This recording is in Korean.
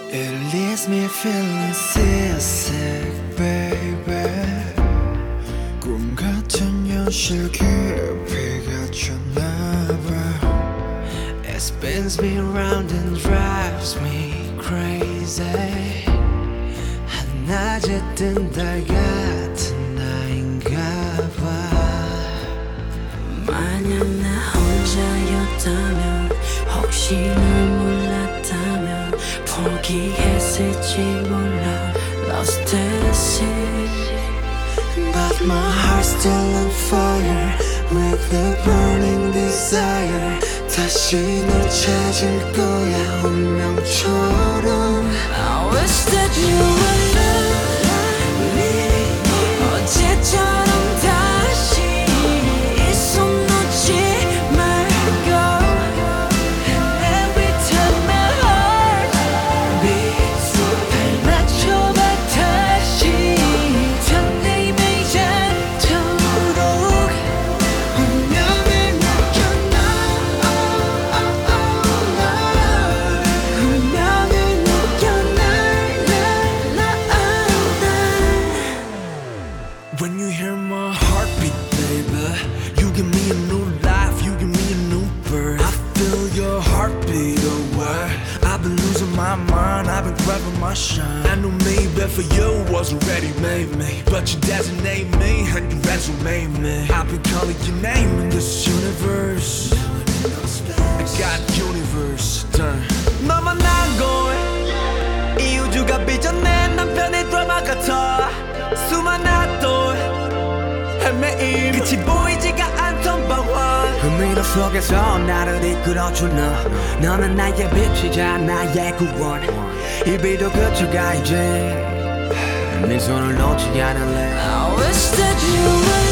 It leaves me feeling seasick, baby. 꿈 같은 현실 깊이가 쳤나봐. It spins me round and drives me crazy. 한낮에 뜬 달 같은 나인가봐. 만약 나 혼자였다면 혹시 널 몰랐다면 포기했을지 몰라 Lost at sea But my heart's still on fire with a burning desire. 다시 널 찾을 거야 운명처럼. I wish that you would love me 어제처럼 다시 이 손 놓지 말고 And every time my heart beats 발 맞춰봐 다시 설레임을 않도록 운명을 느껴나. 운명을 느껴 When you hear my heartbeat, baby, you give me a new life, you give me a new birth. I feel your heartbeat away. I've been losing my mind, I've been grabbing my shine. I knew maybe for you wasn't ready, made me, but you designate me and you resume me. I've been calling your name in this universe. I got universe done. 너만 나고 이 우주가 빚어낸 남편의 드라마 같아. 수많은 또 헤매임 끝이 보이지가 않던 방황. 그 미로 속에서 나를 이끌어준 너 너는 나의 빛이자 나의 구원 이비도 그쳐가 이제 네 손을 놓지 않을래 I wish that you would